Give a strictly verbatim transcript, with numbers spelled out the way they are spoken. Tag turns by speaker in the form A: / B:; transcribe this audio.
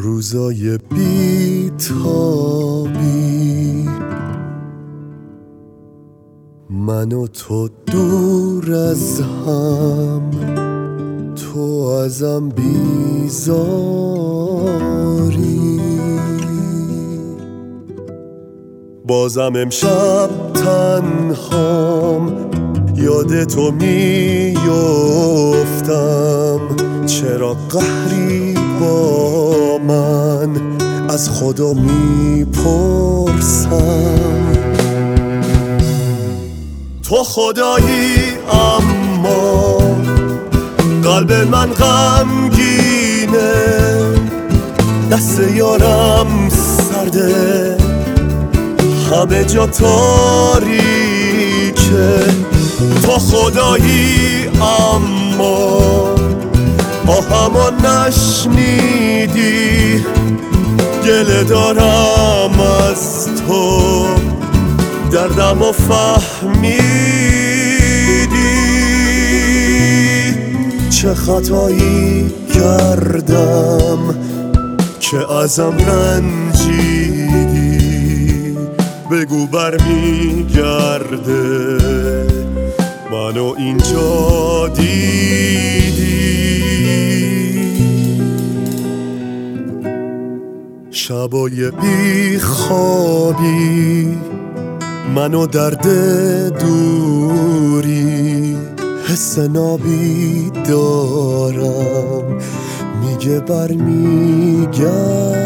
A: روزای بی‌تابی، من و تو دور از هم، تو ازم بیزاری. بازم امشب تنهام، یاد تو میافتم. چرا قهری با من، از خدا میپرسم. تو خدایی اما قلب من غمگینه، دست یارم سرده، همه جا تاریکه. تو خدایی اما آهمو نشنیدی، گله دارم از تو، دردمو فهمیدی. چه خطایی کردم که ازم رنجیدی، بگو برمیگرده منو اینجا دیدی. شبای بی خوابی، منو درد دوری، حس نابی دارم، میگه برمیگرد.